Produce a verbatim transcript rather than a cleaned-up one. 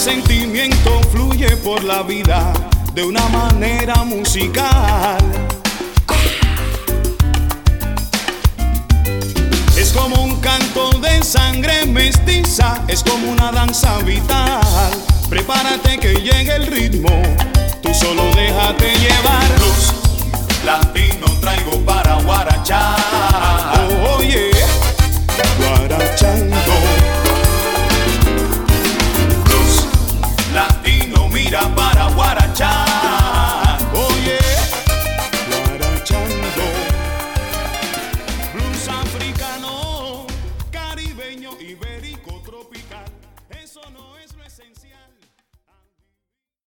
sentimiento fluye por la vida de una manera musical. Es como un canto de sangre mestiza, es como una danza vital. Prepárate que llegue el ritmo, tú solo déjate llevar. Blues latino traigo para guarachar. Oh, oh yeah, guarachando. Blues latino, mira para